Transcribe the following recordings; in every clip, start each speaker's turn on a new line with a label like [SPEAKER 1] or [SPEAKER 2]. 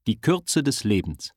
[SPEAKER 1] Die Kürze des Lebens.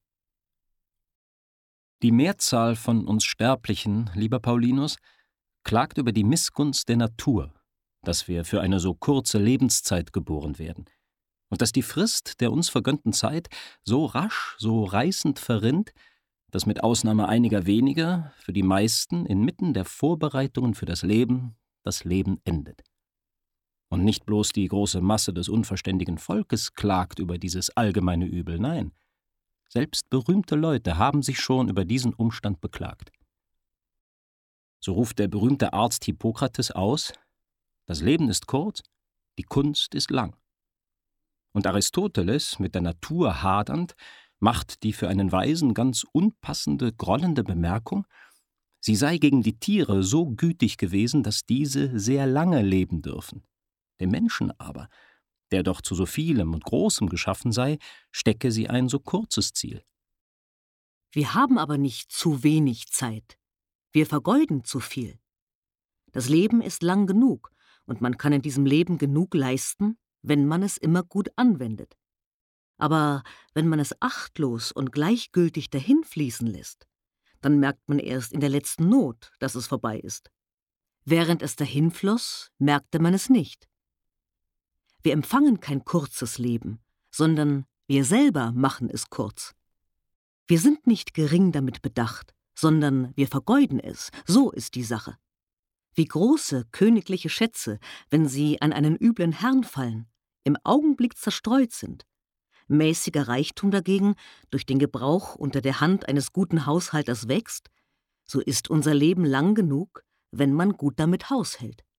[SPEAKER 1] Die Mehrzahl von uns Sterblichen, lieber Paulinus, klagt über die Missgunst der Natur, dass wir für eine so kurze Lebenszeit geboren werden und dass die Frist der uns vergönnten Zeit so rasch, so reißend verrinnt, dass mit Ausnahme einiger weniger für die meisten inmitten der Vorbereitungen für das Leben endet. Und nicht bloß die große Masse des unverständigen Volkes klagt über dieses allgemeine Übel, nein, selbst berühmte Leute haben sich schon über diesen Umstand beklagt. So ruft der berühmte Arzt Hippokrates aus: Das Leben ist kurz, die Kunst ist lang. Und Aristoteles, mit der Natur hadernd, macht die für einen Weisen ganz unpassende, grollende Bemerkung, sie sei gegen die Tiere so gütig gewesen, dass diese sehr lange leben dürfen. Dem Menschen aber, der doch zu so vielem und Großem geschaffen sei, stecke sie ein so kurzes Ziel.
[SPEAKER 2] Wir haben aber nicht zu wenig Zeit. Wir vergeuden zu viel. Das Leben ist lang genug und man kann in diesem Leben genug leisten, wenn man es immer gut anwendet. Aber wenn man es achtlos und gleichgültig dahinfließen lässt, dann merkt man erst in der letzten Not, dass es vorbei ist. Während es dahinfloss, merkte man es nicht. Wir empfangen kein kurzes Leben, sondern wir selber machen es kurz. Wir sind nicht gering damit bedacht, sondern wir vergeuden es, so ist die Sache. Wie große königliche Schätze, wenn sie an einen üblen Herrn fallen, im Augenblick zerstreut sind. Mäßiger Reichtum dagegen durch den Gebrauch unter der Hand eines guten Haushalters wächst, so ist unser Leben lang genug, wenn man gut damit haushält.